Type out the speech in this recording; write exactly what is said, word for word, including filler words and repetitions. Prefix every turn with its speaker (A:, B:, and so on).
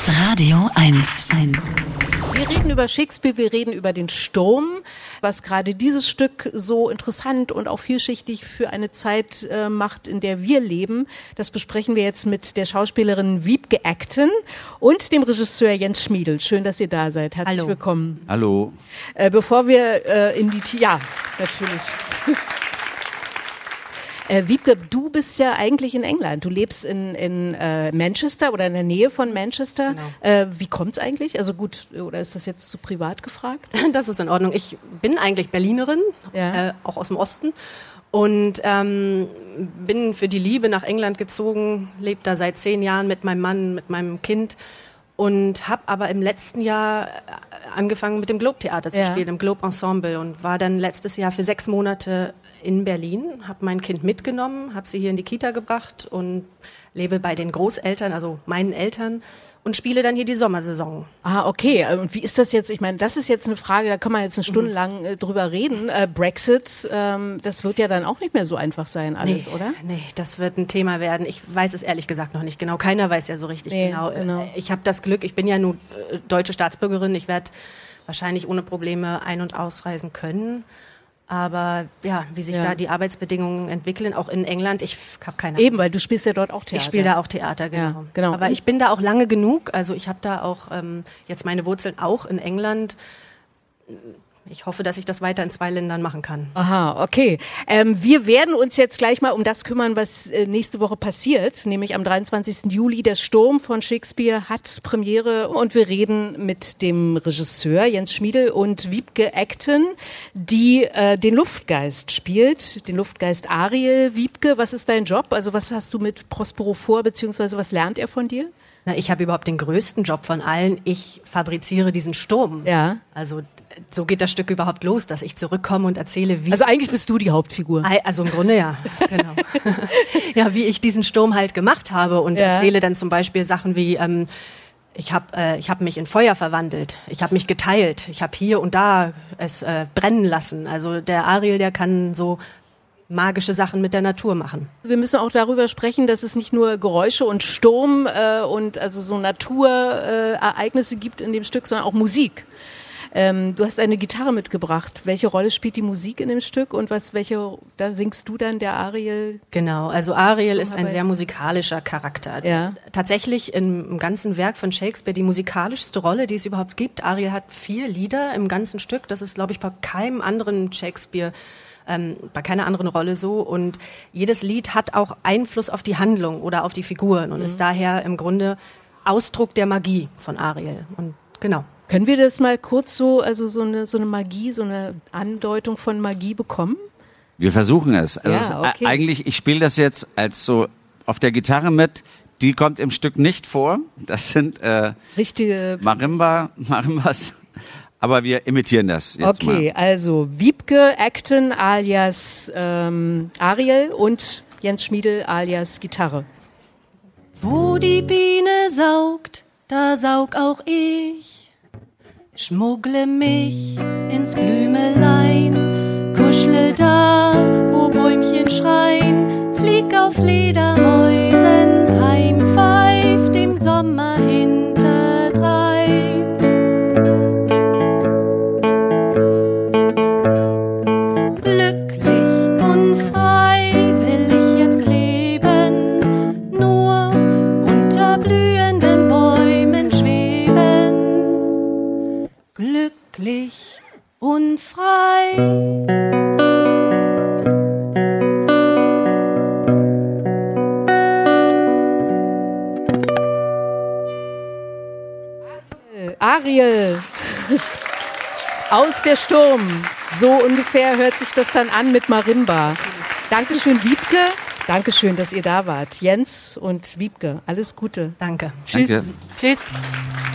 A: Radio eins.
B: Wir reden über Shakespeare, wir reden über den Sturm, was gerade dieses Stück so interessant und auch vielschichtig für eine Zeit äh, macht, in der wir leben. Das besprechen wir jetzt mit der Schauspielerin Wiebke Acton und dem Regisseur Jens Schmiedl. Schön, dass ihr da seid. Herzlich
C: Hallo.
B: willkommen.
D: Hallo.
B: Äh, bevor wir äh, in die... Ja, natürlich. Äh, Wiebke, du bist ja eigentlich in England. Du lebst in, in äh, Manchester oder in der Nähe von Manchester.
C: Genau.
B: Äh, wie kommt's eigentlich? Also gut, oder ist das jetzt zu privat gefragt?
C: Das ist in Ordnung. Ich bin eigentlich Berlinerin,
B: Ja.
C: äh, auch aus dem Osten. Und ähm, bin für die Liebe nach England gezogen, lebe da seit zehn Jahren mit meinem Mann, mit meinem Kind. Und habe aber im letzten Jahr angefangen mit dem Globe-Theater zu
B: Ja.
C: spielen, im Globe-Ensemble. Und war dann letztes Jahr für sechs Monate in Berlin, habe mein Kind mitgenommen, habe sie hier in die Kita gebracht und lebe bei den Großeltern, also meinen Eltern, und spiele dann hier die Sommersaison.
B: Ah, okay. Und wie ist das jetzt? Ich meine, das ist jetzt eine Frage, da kann man jetzt eine Stunde lang äh, drüber reden. Äh, Brexit, ähm, das wird ja dann auch nicht mehr so einfach sein alles,
C: nee,
B: oder?
C: Nee, das wird ein Thema werden. Ich weiß es ehrlich gesagt noch nicht genau. Keiner weiß ja so richtig
B: Nee,
C: genau.
B: genau.
C: Ich habe das Glück, ich bin ja nun äh, deutsche Staatsbürgerin. Ich werde wahrscheinlich ohne Probleme ein- und ausreisen können. Aber ja, wie sich
B: Ja.
C: da die Arbeitsbedingungen entwickeln, auch in England, ich habe keine Ahnung.
B: Eben, weil du spielst ja dort auch Theater.
C: Ich spiele da auch Theater, genau.
B: Ja, genau.
C: Aber ich bin da auch lange genug. Also ich habe da auch ähm, jetzt meine Wurzeln auch in England. Ich hoffe, dass ich das weiter in zwei Ländern machen kann.
B: Aha, okay. Ähm, wir werden uns jetzt gleich mal um das kümmern, was äh, nächste Woche passiert, nämlich am dreiundzwanzigsten Juli. Der Sturm von Shakespeare hat Premiere und wir reden mit dem Regisseur Jens Schmiedl und Wiebke Acton, die äh, den Luftgeist spielt, den Luftgeist Ariel. Wiebke, was ist dein Job? Also was hast du mit Prospero vor, beziehungsweise was lernt er von dir?
C: Na, ich habe überhaupt den größten Job von allen. Ich fabriziere diesen Sturm.
B: Ja.
C: Also so geht das Stück überhaupt los, dass ich zurückkomme und erzähle, wie...
B: Also eigentlich bist du die Hauptfigur.
C: Also im Grunde ja, genau. Ja, wie ich diesen Sturm halt gemacht habe und
B: Ja.
C: erzähle dann zum Beispiel Sachen wie, ähm, ich habe äh, ich hab mich in Feuer verwandelt, ich habe mich geteilt, ich habe hier und da es äh, brennen lassen. Also der Ariel, der kann so magische Sachen mit der Natur machen.
B: Wir müssen auch darüber sprechen, dass es nicht nur Geräusche und Sturm äh, und also so Naturereignisse äh, Ereignisse gibt in dem Stück, sondern auch Musik. Ähm, du hast eine Gitarre mitgebracht. Welche Rolle spielt die Musik in dem Stück und was, welche, da singst du dann der Ariel?
C: Genau, also Ariel ist ein
B: Arbeit.
C: sehr musikalischer Charakter.
B: Ja.
C: Tatsächlich im, im ganzen Werk von Shakespeare die musikalischste Rolle, die es überhaupt gibt. Ariel hat vier Lieder im ganzen Stück. Das ist, glaube ich, bei keinem anderen Shakespeare, ähm, bei keiner anderen Rolle so. Und jedes Lied hat auch Einfluss auf die Handlung oder auf die Figuren und
B: Mhm.
C: ist daher im Grunde Ausdruck der Magie von Ariel. Und genau.
B: Können wir das mal kurz so, also so eine, so eine Magie, so eine Andeutung von Magie bekommen?
D: Wir versuchen es. Also
B: Ja,
D: es ist
B: okay.
D: eigentlich, ich spiele das jetzt als so auf der Gitarre mit. Die kommt im Stück nicht vor. Das sind äh,
B: Richtige.
D: Marimba, Marimbas. Aber wir imitieren das jetzt
B: Okay, also Wiebke Acton alias ähm, Ariel und Jens Schmiedl alias Gitarre.
E: Wo die Biene saugt, da saug auch ich. Schmuggle mich ins Blümelein, kuschle da, wo Bäumchen schreien, flieg auf Fledermäusen heim, pfeift dem Sommer hinterdrein. Glücklich und frei will ich jetzt leben, nur unter blühenden Bäumen schweben. Glücklich und frei.
B: Ariel aus der Sturm. So ungefähr hört sich das dann an mit Marimba. Dankeschön, Wiebke. Dankeschön, dass ihr da wart. Jens und Wiebke, alles Gute.
C: Danke.
B: Tschüss.
D: Danke.
C: Tschüss.